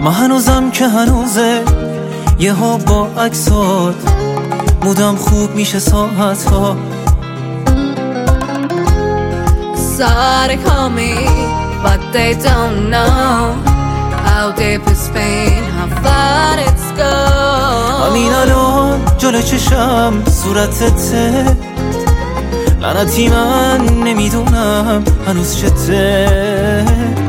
من هنوزم که هنوزه یه ها با عکسات مودم خوب میشه ساعت ها. Sorry call me but they don't know how deep is pain, how far it's gone. همین الان جلو چشم صورتته، لعنتی من نمیدونم هنوز چته.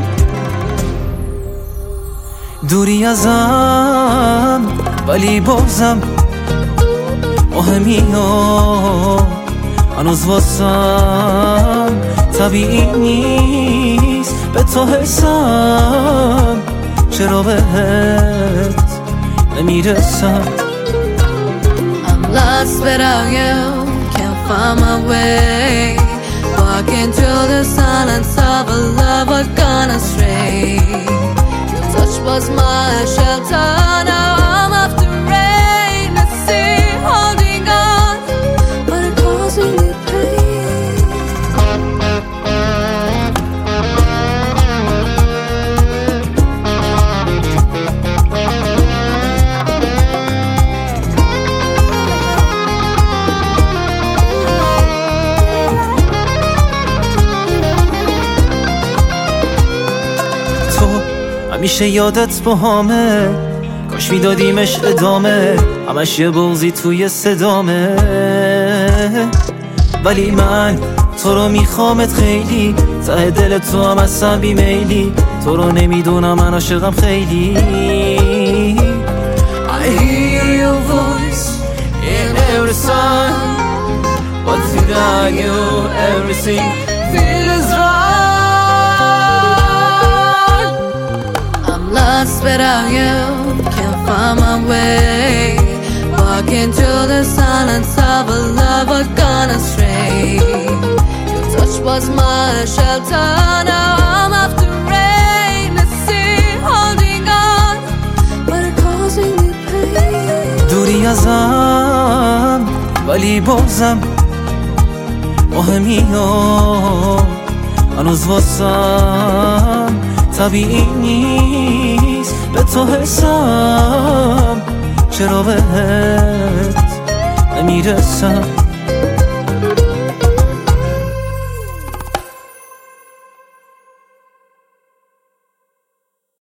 دوری ازم ولی بازم مهمی ها، هنوز واسم طبیعی نیست به تو حسم، چرا بهت نمیرسم. I'm lost without you, can't find my way, walking through the silence of a love I've gone astray. Your touch was my shelter, now I'm after rain and sea, holding on, but it causing me pain. همیشه یادت باهامه، کاش میدادیمش ادامه، همش یه بغضی توی صدامه. ولی من تو رو میخوامت خیلی، ته دل تو هم هستم بیمیلی، تو رو نمیدونم من عاشقم خیلی. I hear your voice in every song, but without you everything feels wrong. Lost without you, can't find my way, walking through the silence of a love I've gone astray. Your touch was my shelter, now I'm after rain and sea, holding on, but it's causing me pain. دوری ازم ولی بازم مهمی ها، هنوز واسم طبیعی نیست به تو حسم، چرا بهت نمیرسم.